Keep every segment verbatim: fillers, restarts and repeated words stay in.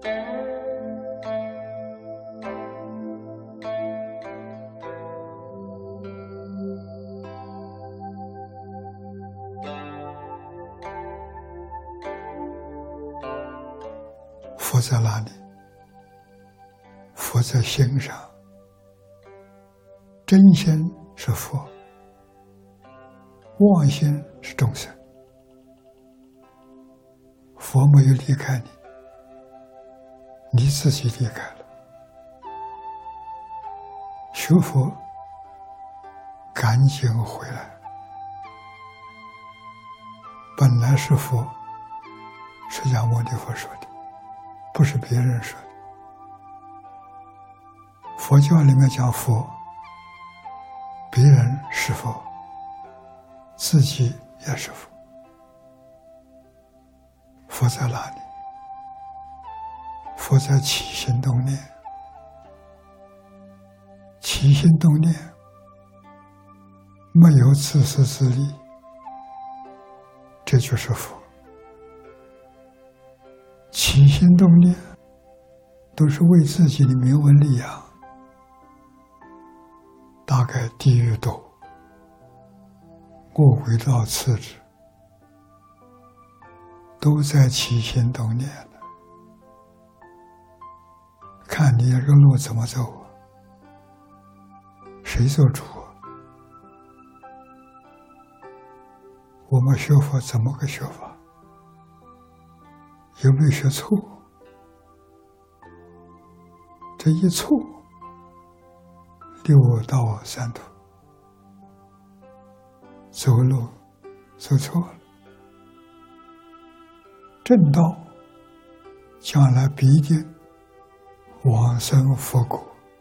佛在哪里？佛在心上。真心是佛，妄心是众生。佛没有离开你，你自己离开了。学佛赶紧回来，本来是佛，释迦牟尼佛说的，不是别人说的。佛教里面讲佛，别人是佛，自己也是佛。佛在哪里？佛在起心动念。起心动念没有自私自利，这就是佛。起心动念都是为自己的名闻利养，大概地狱多，恶鬼道次之，都在起心动念了。看你这个路怎么走啊？谁做主啊？我们学佛怎么个学法？有没有学错？这一错，六道三途，走路走错了。正道将来必定往生佛国，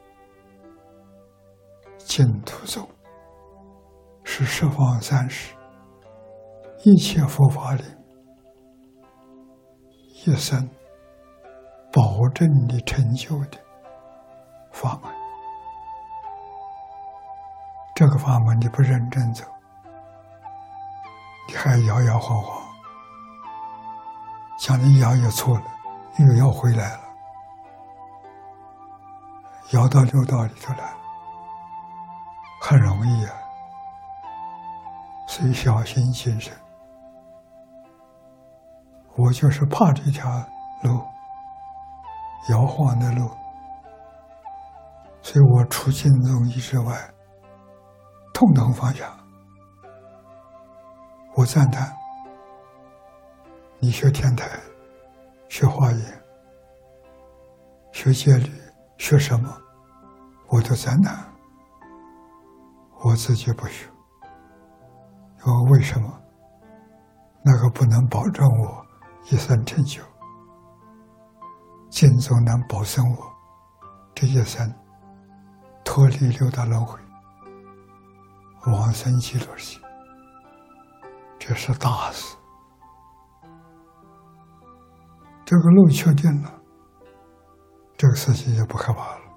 净土宗是十方三世一切佛法里一生保证你成就的法门。这个法门你不认真走，你还摇摇晃晃，将你摇也错了，又要回来了，摇到六道里头来了，很容易啊。所以小心谨慎。我就是怕这条路，摇晃的路，所以我除净宗义之外，统统放下。我赞叹你学天台，学华严，学戒律，学什么我都赞叹。我自己不学，我为什么？那个不能保证我一生成就，净宗能保证我这一生脱离六道轮回，往生极乐世界，这是大事。这个路确定了，这个事情也不可怕了。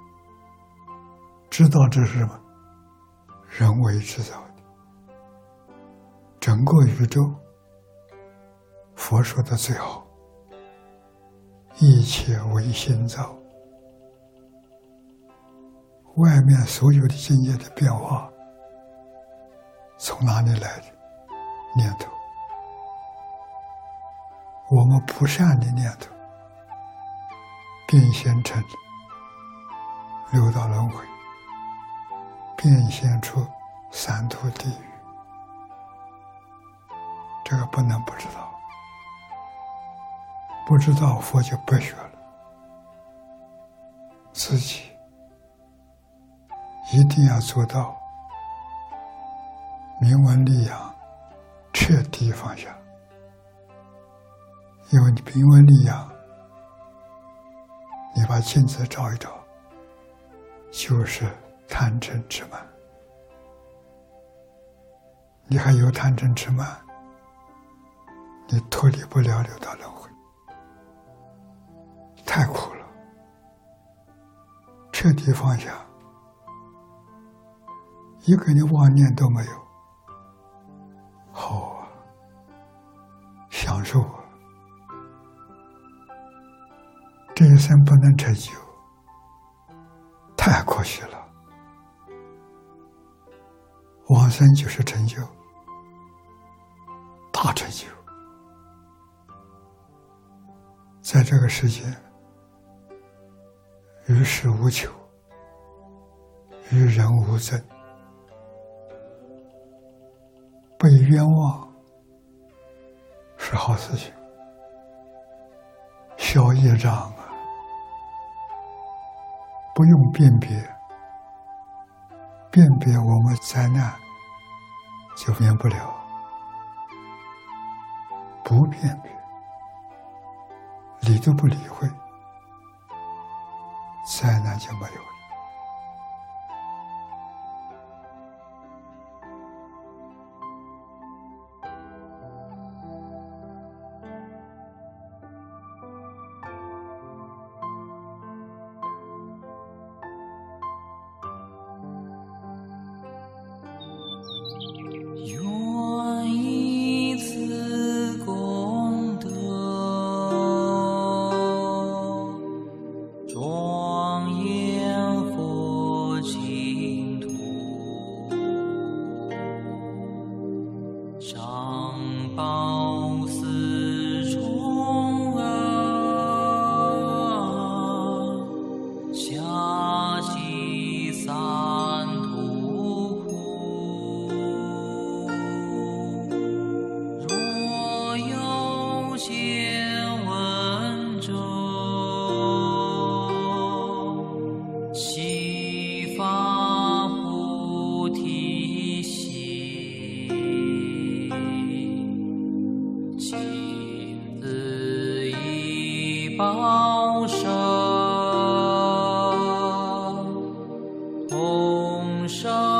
知道这是什么？人为制造的。整个宇宙，佛说的最好，一切为心造。外面所有的境界的变化，从哪里来的？念头。我们不善的念头变现成六道轮回，变现出三途地狱，这个不能不知道。不知道佛就不学了。自己一定要做到名闻利养彻底放下。因为你名闻利养，你把镜子照一照，就是贪嗔痴慢。你还有贪嗔痴慢，你脱离不了六道轮回，太苦了。彻底放下，一个你妄念都没有，好啊，享受啊。 这一生不能成就，太可惜了。往生就是成就，大成就。在这个世界，于事无求，于人无争，被冤枉是好事情，消业障啊，不用辨别，辨别我们灾难就免不了，不辨别，理都不理会，灾难就没有了。 愿以此功德，庄严佛净土，上报四重恩，下济三途苦。若有见闻者，悉发菩提心，尽自以报身，同生